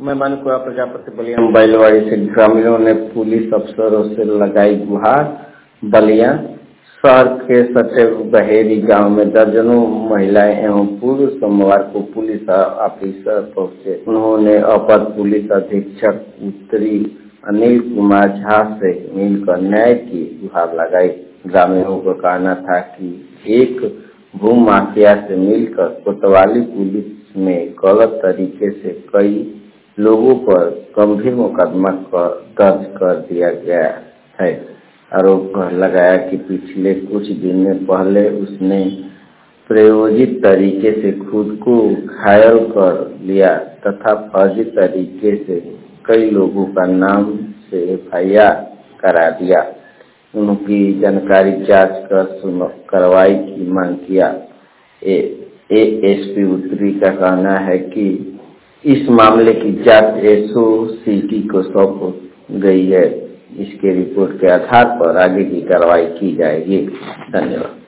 मैं मानकुआ प्रजापति बलिया बैलवाड़ी से ग्रामीणों ने पुलिस अफसरों से लगाई गुहार। बलिया शहर के सटे बहेरी गांव में दर्जनों महिलाएं एवं पुरुष सोमवार को पुलिस ऑफिसर पहुंचे। उन्होंने अपर पुलिस अधीक्षक उत्तरी अनिल कुमार झा से मिलकर न्याय की गुहार लगाई। ग्रामीणों का कहना था कि एक भूमाफिया से मिलकर कोतवाली पुलिस में गलत तरीके से कई लोगों पर गंभीर मुकदमा दर्ज कर दिया गया है। आरोप लगाया कि पिछले कुछ दिन पहले उसने प्रायोजित तरीके से खुद को घायल कर लिया तथा फर्जी तरीके से कई लोगों का नाम से एफआईआर करा दिया। उनकी जानकारी जांच कर कार्रवाई की मांग किया। एएसपी उत्तरी का कहना है कि इस मामले की जांच एसओसीटी को सौंप गई है। इसके रिपोर्ट के आधार पर आगे की कार्रवाई की जाएगी। धन्यवाद।